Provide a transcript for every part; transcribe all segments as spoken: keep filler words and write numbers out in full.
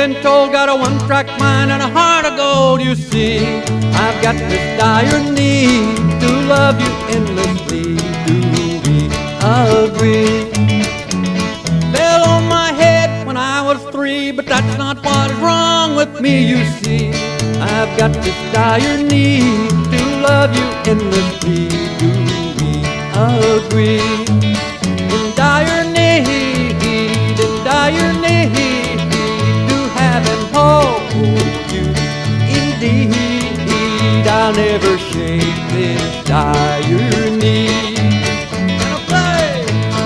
been told, got a one-track mind and a heart of gold, you see. I've got this dire need to love you endlessly. Do we agree? Fell on my head when I was three, but that's not what is wrong with me, you see. I've got this dire need to love you endlessly. Do we agree? In dire need, in dire need to have and hold you. Indeed, I'll never shake this dire need. Gonna play.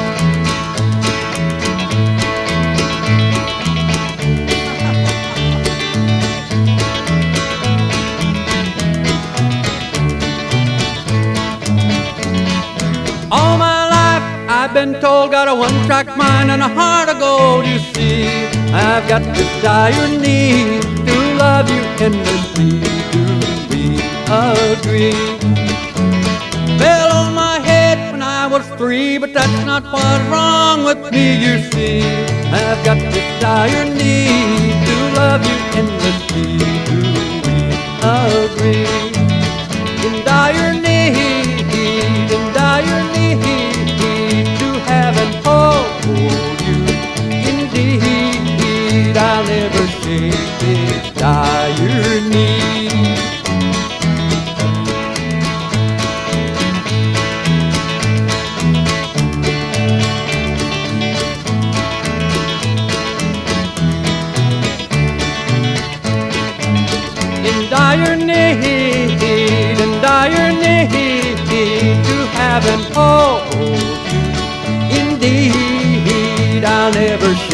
All my life I've been told, got a one-track mind and a heart of gold, you see. I've got this dire need to love you endlessly. Do we agree? Fell on my head when I was three, but that's not what's wrong with me, you see. I've got this dire need to love you endlessly. Do we agree? In dire need, in dire need to have and hold you. Indeed, I'll never shake this dire need. In dire need, in dire need to have and hold you. Indeed, I'll never